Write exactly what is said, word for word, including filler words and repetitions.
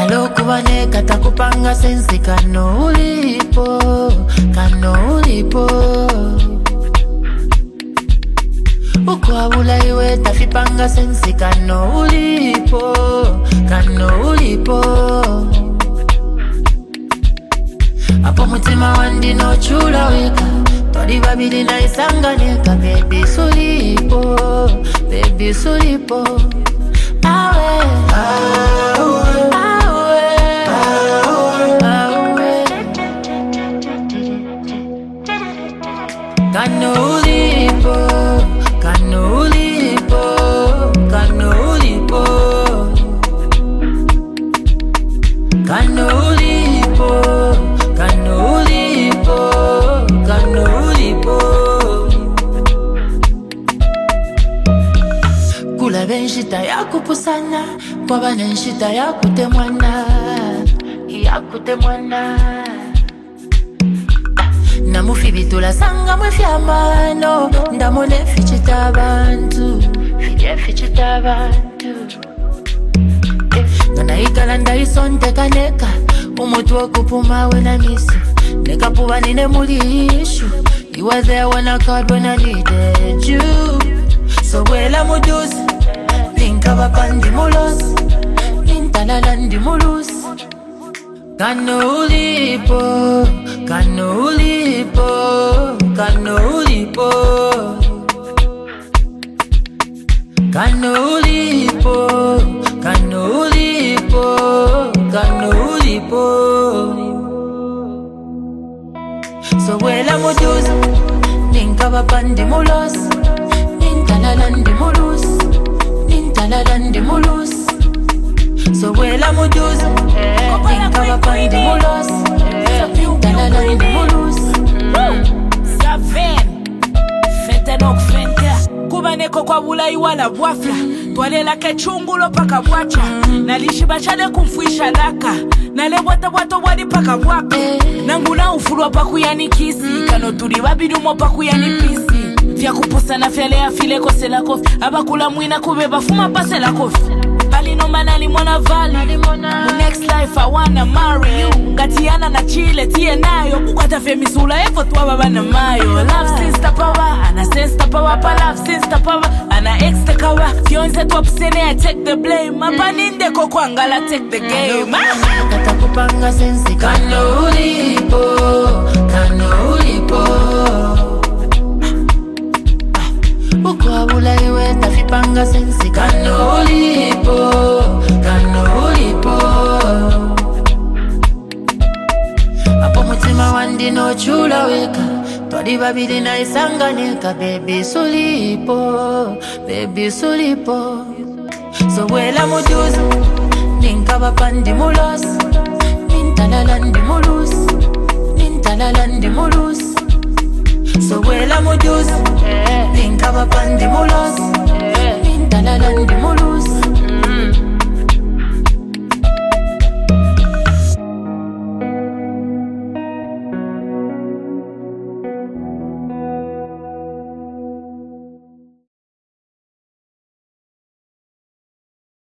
Kubane katakupanga sensi kano ulipo, kano ulipo. Ukwabula iwe tafipanga sensi kano ulipo, kano ulipo. Apo mutima wandi no chula weka, tori babili na isanganeka. Baby sulipo, baby sulipo. Awe, awe, awe, awe. Kano ulipo, kano ulipo, kano ulipo. Kano ulipo, kano ulipo, kano ulipo. Kula benshita ya kupusana, kwa banenshita ya kutemwana, ya kutemwana. Namufi bitula sanga mwefyamano, ndamone fichita abantu, fije fichita abantu. Nana ikala ndaisonte kaneka, umutu wa kupuma wena misi. Neka puwa nine mulishu, you were there when I called when I needed you. So wela mudusi, ninkaba pandi mulos, nintalala ndi mulus. Kano ulipo, kano ulipo, kano ulipo. Kano ulipo, kano ulipo, kano ulipo. So wela mudusi, ninkaba pandi mulos, nintalala ndi mulus, nintalala ndi mulus. So wela mudusi, ninkaba pandi mulos, nintalala ndi mulus. Safen, fete nok fente. Kubaneko kwa bula iwala bwafla, twalela kechungulo paka bwacha. Nalishi bachale kumfuisha laka, nale wata wata wadi paka bwako. Nanguna ufurwa paku yani kisi, kano turi wabidumo paku yani pisi. Fya kupusa na fyale ya file kose la kofi, abakula mwina kubeba fuma pase la kofi. Bali nomba nalimona vali, the next life I wanna marry you. Gatiana na chile tie nayo, ukwata fe misula efo tuwa baba na mayo. Love sister power, ana sister power pa love sister power, ana extra kawa. Fionse tu apsene I take the blame, mapaninde koko angala take the game. Katakupanga sensi kano ulipo, kano ulipo. Ukwabula iwe tafipanga sensi kano ulipo, kano ulipo. Apo mutima wandi no chula weka, tori babili na isanganeka. Baby sulipo, baby sulipo. So wela mudusi, ninkaba pandi mulos, nintalala ndi mulus, nintalala ndi mulus. So wela mudusi, ninkaba pandi mulos, nintalala ndi mulus.